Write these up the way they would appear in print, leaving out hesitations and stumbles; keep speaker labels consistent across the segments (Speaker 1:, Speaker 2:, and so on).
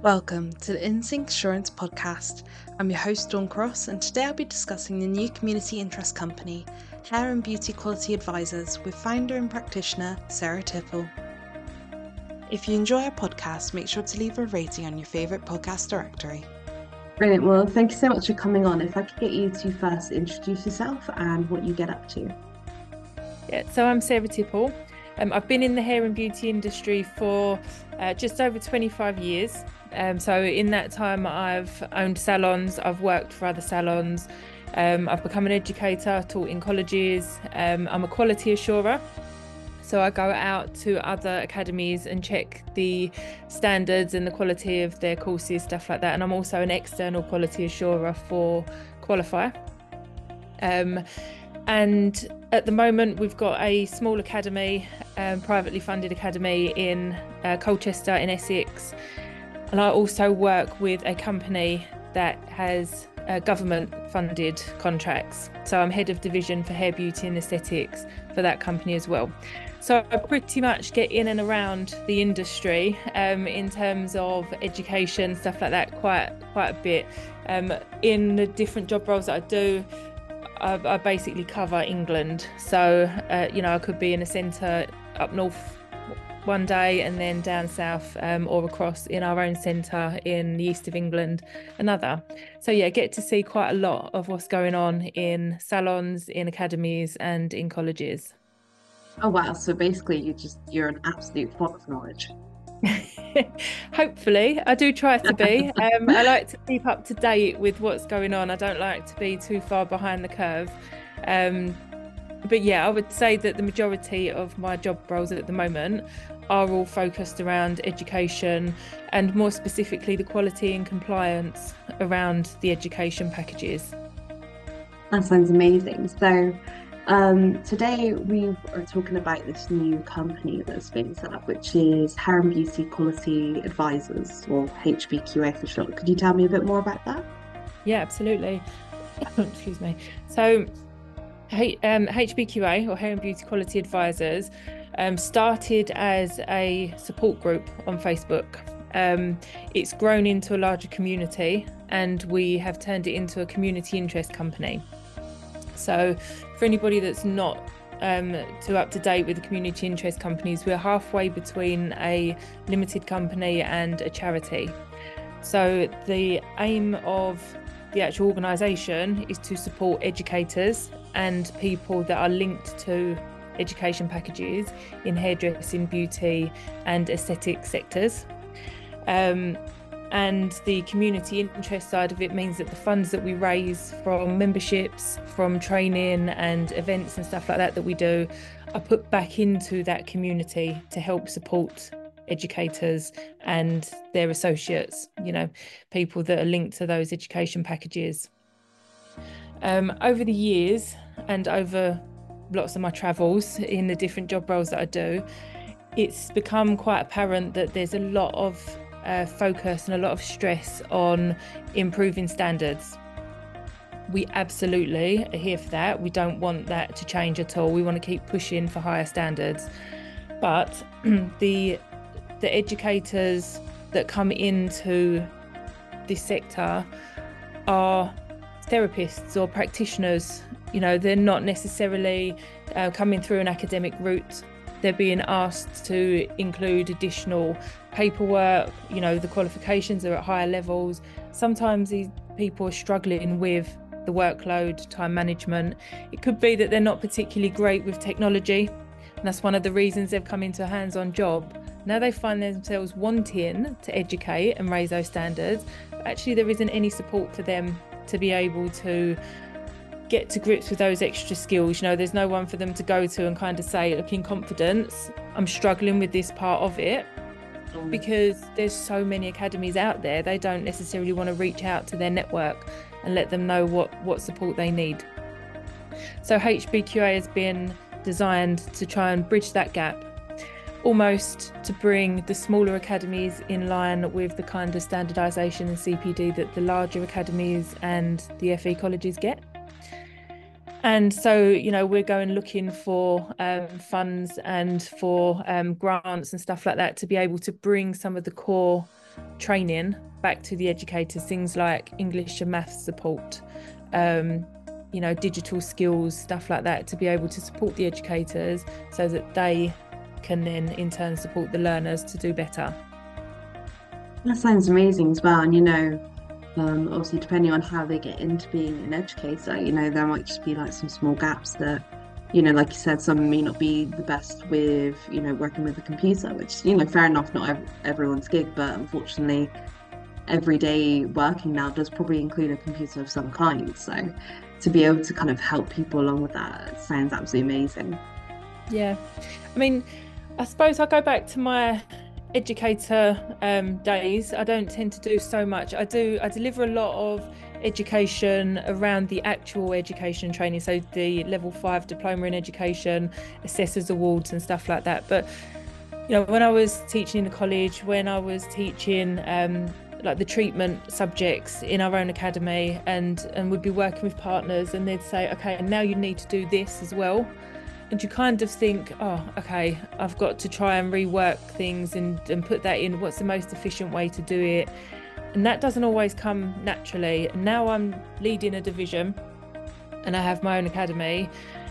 Speaker 1: Welcome to the InSync Assurance podcast. I'm your host Dawn Cross, and today I'll be discussing the new community interest company, Hair and Beauty Quality Advisors, with founder and practitioner Sarah Tipple. If you enjoy our podcast, make sure to leave a rating on your favourite podcast directory.
Speaker 2: Brilliant. Well, thank you so much for coming on. If I could get you to first introduce yourself and what you get up to.
Speaker 3: So I'm Sarah Tipple. I've been in the hair and beauty industry for just over 25 years. So in that time, I've owned salons, I've worked for other salons, I've become an educator, taught in colleges, I'm a quality assurer. So I go out to other academies and check the standards and the quality of their courses, stuff like that. And I'm also an external quality assurer for Qualify. And at the moment, we've got a small academy, privately funded academy in Colchester in Essex. And I also work with a company that has government-funded contracts. So I'm head of division for hair, beauty and aesthetics for that company as well. So I pretty much get in and around the industry in terms of education, stuff like that, quite a bit. In the different job roles that I do, I basically cover England. So, I could be in a centre up north one day and then down south or across in our own centre in the east of England another. So yeah, get to see quite a lot of what's going on in salons, in academies and in colleges.
Speaker 2: Oh wow, so basically you're an absolute font of knowledge.
Speaker 3: Hopefully, I do try to be. I like to keep up to date with what's going on. I don't like to be too far behind the curve. But yeah, I would say that the majority of my job roles at the moment are all focused around education and more specifically the quality and compliance around the education packages.
Speaker 2: That sounds amazing. So today we are talking about this new company that's been set up, which is Hair and Beauty Quality Advisors, or HBQA for short. Could you tell me a bit more about that?
Speaker 3: Yeah, absolutely. Excuse me. So HBQA, or Hair and Beauty Quality Advisors, started as a support group on Facebook. It's grown into a larger community and we have turned it into a community interest company. So for anybody that's not too up to date with the community interest companies, we're halfway between a limited company and a charity. So the aim of the actual organisation is to support educators and people that are linked to education packages in hairdressing, beauty and aesthetic sectors. And the community interest side of it means that the funds that we raise from memberships, from training and events and stuff like that we do are put back into that community to help support educators and their associates, people that are linked to those education packages. Over the years and over lots of my travels in the different job roles that I do, it's become quite apparent that there's a lot of focus and a lot of stress on improving standards. We absolutely are here for that. We don't want that to change at all. We want to keep pushing for higher standards. But the educators that come into this sector are therapists or practitioners. They're not necessarily coming through an academic route. They're being asked to include additional paperwork, the qualifications are at higher levels. Sometimes these people are struggling with the workload, time management. It could be that they're not particularly great with technology, and that's one of the reasons they've come into a hands-on job. Now they find themselves wanting to educate and raise those standards, but actually there isn't any support for them to be able to get to grips with those extra skills. There's no one for them to go to and kind of say, look, in confidence, I'm struggling with this part of it, because there's so many academies out there. They don't necessarily want to reach out to their network and let them know what support they need. So HBQA has been designed to try and bridge that gap, almost to bring the smaller academies in line with the kind of standardisation and CPD that the larger academies and the FE colleges get. And so, we're going looking for funds and for grants and stuff like that to be able to bring some of the core training back to the educators, things like English and maths support, digital skills, stuff like that, to be able to support the educators so that they can then in turn support the learners to do better.
Speaker 2: That sounds amazing as well. And obviously depending on how they get into being an educator, there might just be like some small gaps that, like you said, some may not be the best with, working with a computer, which, fair enough, not everyone's gig, but unfortunately everyday working now does probably include a computer of some kind. So to be able to kind of help people along with that sounds absolutely amazing.
Speaker 3: Yeah, I mean, I suppose I'll go back to my educator days. I don't tend to do so much. I deliver a lot of education around the actual education training, so the level 5 diploma in education, assessors awards and stuff like that. But when I was teaching in the college, when I was teaching like the treatment subjects in our own academy, and we'd be working with partners, and they'd say, okay, and now you need to do this as well. And you kind of think, oh, okay, I've got to try and rework things and put that in. What's the most efficient way to do it? And that doesn't always come naturally. And now I'm leading a division and I have my own academy.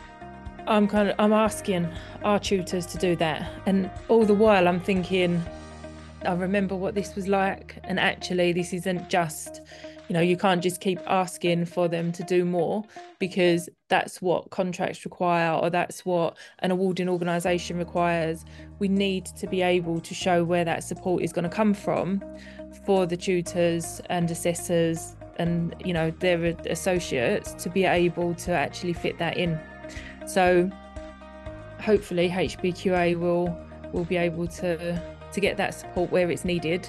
Speaker 3: I'm asking our tutors to do that. And all the while I'm thinking, I remember what this was like. And actually, this isn't just, you can't just keep asking for them to do more, because that's what contracts require, or that's what an awarding organisation requires. We need to be able to show where that support is going to come from for the tutors and assessors and, their associates to be able to actually fit that in. So hopefully HBQA will be able to get that support where it's needed,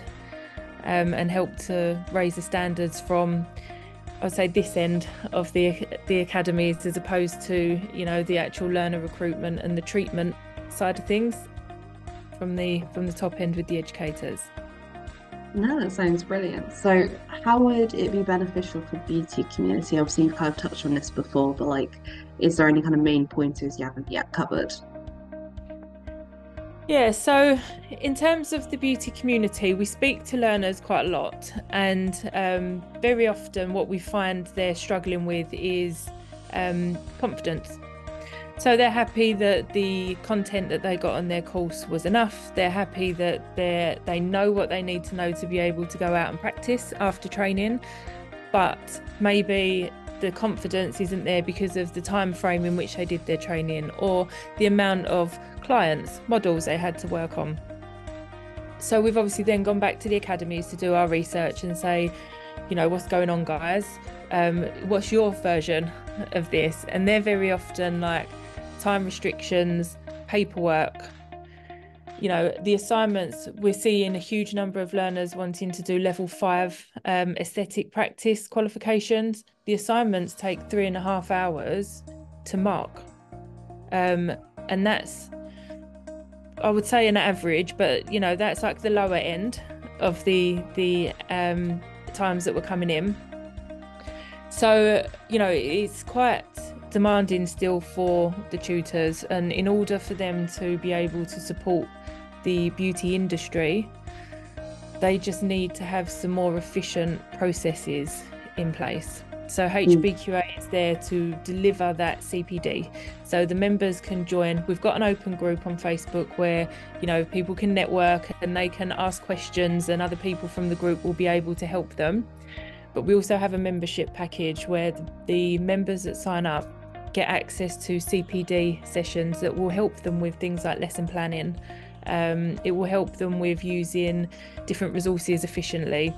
Speaker 3: and help to raise the standards from, I would say, this end of the academies, as opposed to, the actual learner recruitment and the treatment side of things from the top end with the educators.
Speaker 2: No, that sounds brilliant. So how would it be beneficial for the beauty community? Obviously, you've kind of touched on this before, but is there any kind of main pointers you haven't yet covered?
Speaker 3: Yeah, so in terms of the beauty community, we speak to learners quite a lot, and very often what we find they're struggling with is confidence. So they're happy that the content that they got on their course was enough. They're happy that they know what they need to know to be able to go out and practice after training, but maybe the confidence isn't there because of the time frame in which they did their training, or the amount of clients, models they had to work on. So we've obviously then gone back to the academies to do our research and say, what's going on, guys? What's your version of this? And they're very often like time restrictions, paperwork. The assignments, we're seeing a huge number of learners wanting to do level 5 aesthetic practice qualifications. The assignments take 3.5 hours to mark. And that's, I would say, an average, but that's like the lower end of the times that were coming in. So it's quite demanding still for the tutors, and in order for them to be able to support the beauty industry, they just need to have some more efficient processes in place. So HBQA is there to deliver that CPD. So the members can join. We've got an open group on Facebook where, people can network and they can ask questions, and other people from the group will be able to help them. But we also have a membership package where the members that sign up get access to CPD sessions that will help them with things like lesson planning. It will help them with using different resources efficiently.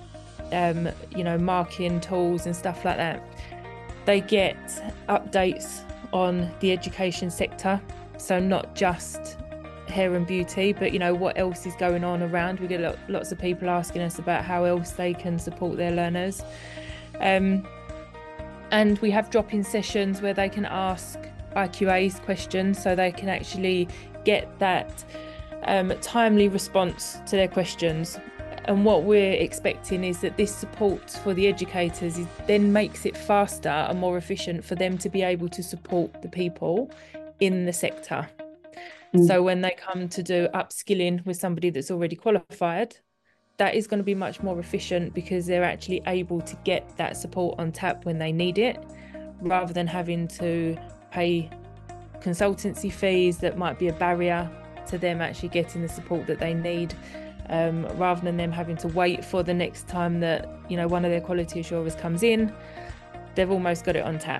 Speaker 3: Marking tools and stuff like that. They get updates on the education sector, so not just hair and beauty, but what else is going on around. We get lots of people asking us about how else they can support their learners, and we have drop-in sessions where they can ask IQA's questions, so they can actually get that timely response to their questions. And what we're expecting is that this support for the educators then makes it faster and more efficient for them to be able to support the people in the sector. So when they come to do upskilling with somebody that's already qualified, that is going to be much more efficient because they're actually able to get that support on tap when they need it, rather than having to pay consultancy fees that might be a barrier to them actually getting the support that they need, rather than them having to wait for the next time that, you know, one of their quality assurers comes in. They've almost got it on tap.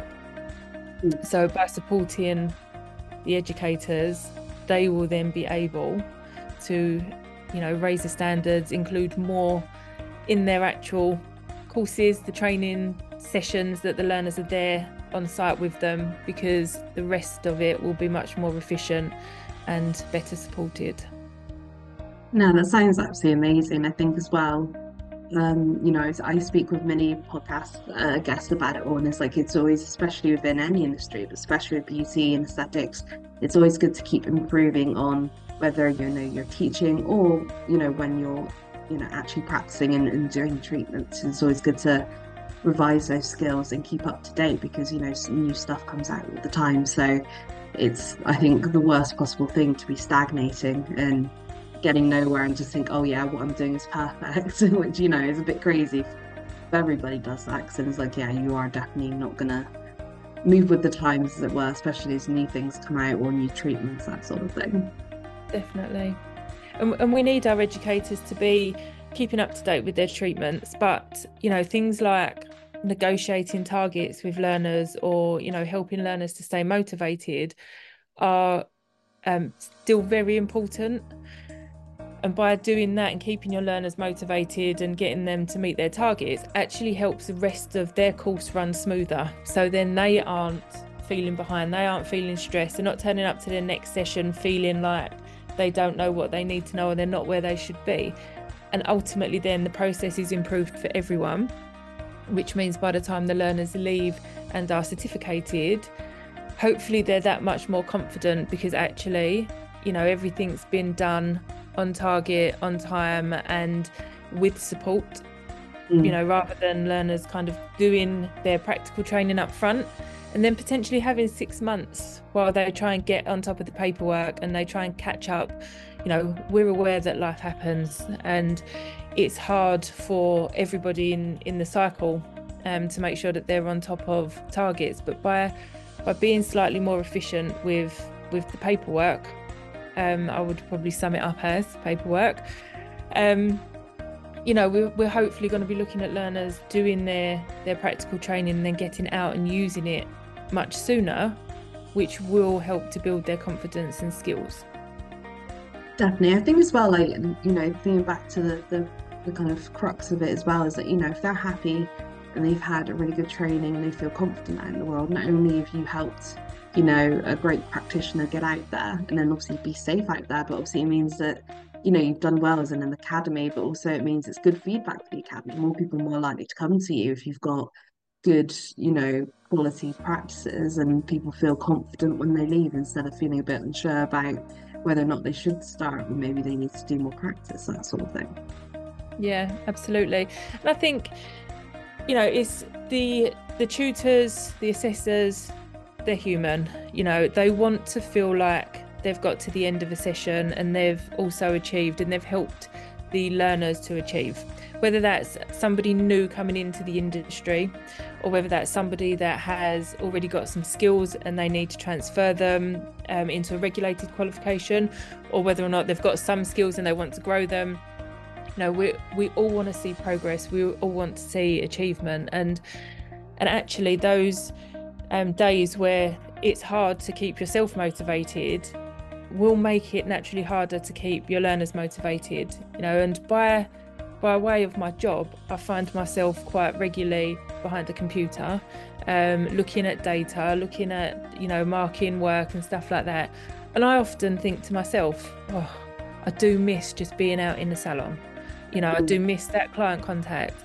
Speaker 3: So by supporting the educators, they will then be able to, you know, raise the standards, include more in their actual courses, the training sessions, that the learners are there on site with them, because the rest of it will be much more efficient and better supported.
Speaker 2: No, that sounds absolutely amazing. I think as well, you know, I speak with many podcast guests about it all, and it's like it's always, especially within any industry, but especially with beauty and aesthetics, it's always good to keep improving on whether, you know, you're teaching or, you know, when you're, you know, actually practicing and doing treatments. It's always good to revise those skills and keep up to date, because, you know, new stuff comes out all the time. So it's, I think, the worst possible thing to be stagnating and getting nowhere and just think, oh yeah, what I'm doing is perfect, which, you know, is a bit crazy if everybody does that, because it's like, yeah, you are definitely not gonna move with the times, as it were, especially as new things come out or new treatments, that sort of thing.
Speaker 3: Definitely. And we need our educators to be keeping up to date with their treatments, but, you know, things like negotiating targets with learners, or, you know, helping learners to stay motivated are still very important. And by doing that and keeping your learners motivated and getting them to meet their targets actually helps the rest of their course run smoother. So then they aren't feeling behind, they aren't feeling stressed, they're not turning up to their next session feeling like they don't know what they need to know, or they're not where they should be. And ultimately then the process is improved for everyone, which means by the time the learners leave and are certificated, hopefully they're that much more confident, because actually, you know, everything's been done on target, on time, and with support, you know, rather than learners kind of doing their practical training up front and then potentially having 6 months while they try and get on top of the paperwork and they try and catch up. You know, we're aware that life happens and it's hard for everybody in the cycle to make sure that they're on top of targets, but by being slightly more efficient with the paperwork, I would probably sum it up as paperwork. You know, we're hopefully going to be looking at learners doing their practical training and then getting out and using it much sooner, which will help to build their confidence and skills.
Speaker 2: Definitely. I think as well, like, you know, thinking back to the kind of crux of it as well, is that, you know, if they're happy and they've had a really good training and they feel confident out in the world, not only have you helped, you know, a great practitioner get out there and then obviously be safe out there, but obviously it means that, you know, you've done well as in an academy, but also it means it's good feedback for the academy. More people are more likely to come to you if you've got good, you know, quality practices, and people feel confident when they leave instead of feeling a bit unsure about whether or not they should start, or maybe they need to do more practice, that sort of thing.
Speaker 3: Yeah, absolutely. And I think, you know, it's the tutors, the assessors, they're human. You know, they want to feel like they've got to the end of a session and they've also achieved and they've helped the learners to achieve, whether that's somebody new coming into the industry or whether that's somebody that has already got some skills and they need to transfer them into a regulated qualification, or whether or not they've got some skills and they want to grow them. You know, we all want to see progress, we all want to see achievement, and actually those days where it's hard to keep yourself motivated will make it naturally harder to keep your learners motivated. You know, and by way of my job, I find myself quite regularly behind the computer, looking at data, looking at, you know, marking work and stuff like that. And I often think to myself, oh, I do miss just being out in the salon. You know, I do miss that client contact.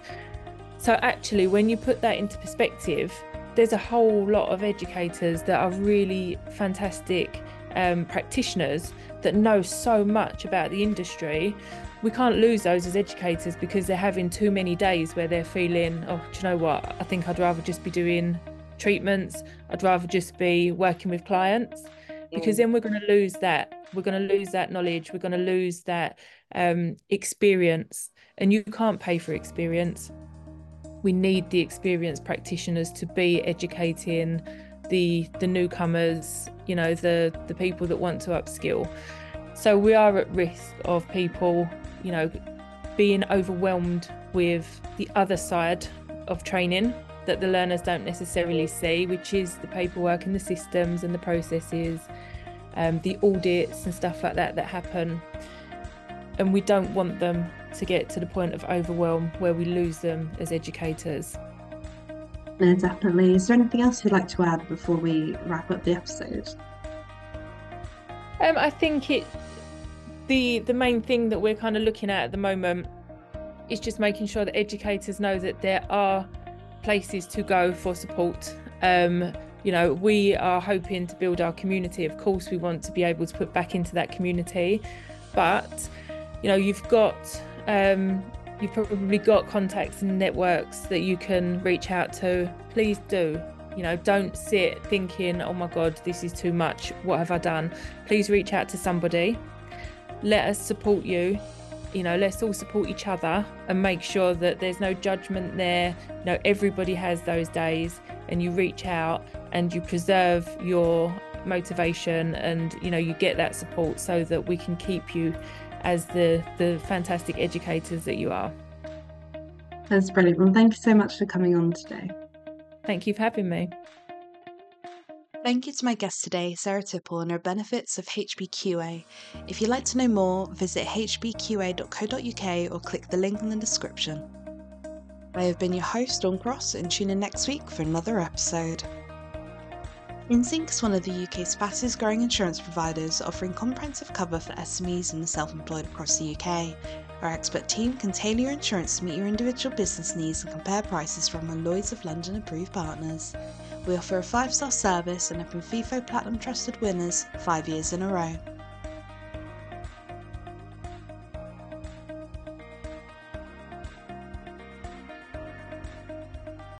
Speaker 3: So actually, when you put that into perspective, there's a whole lot of educators that are really fantastic practitioners that know so much about the industry. We can't lose those as educators because they're having too many days where they're feeling, oh, do you know what, I think I'd rather just be doing treatments, I'd rather just be working with clients, because then we're going to lose that knowledge, we're going to lose that experience, and you can't pay for experience. We need the experienced practitioners to be educating the newcomers, the people that want to upskill. So we are at risk of people, being overwhelmed with the other side of training that the learners don't necessarily see, which is the paperwork and the systems and the processes, the audits and stuff like that happen. And we don't want them to get to the point of overwhelm where we lose them as educators.
Speaker 2: No, definitely. Is there anything else you'd like to add before we wrap up the episode?
Speaker 3: I think the main thing that we're kind of looking at the moment is just making sure that educators know that there are places to go for support. We are hoping to build our community. Of course, we want to be able to put back into that community, but you've probably got contacts and networks that you can reach out to. Please do. Don't sit thinking, oh my God, this is too much. What have I done? Please reach out to somebody. Let us support you. Let's all support each other and make sure that there's no judgment there. Everybody has those days, and you reach out and you preserve your motivation, and you get that support so that we can keep you as the fantastic educators that you are.
Speaker 2: That's brilliant. Well, thank you so much for coming on today.
Speaker 3: Thank you for having me.
Speaker 1: Thank you to my guest today, Sarah Tipple, on her benefits of HBQA. If you'd like to know more, visit hbqa.co.uk or click the link in the description. I have been your host, Dawn Cross, and tune in next week for another episode. InSync is one of the UK's fastest growing insurance providers, offering comprehensive cover for SMEs and the self-employed across the UK. Our expert team can tailor your insurance to meet your individual business needs and compare prices from our Lloyd's of London approved partners. We offer a 5-star service and have been FIFO Platinum Trusted winners 5 years in a row.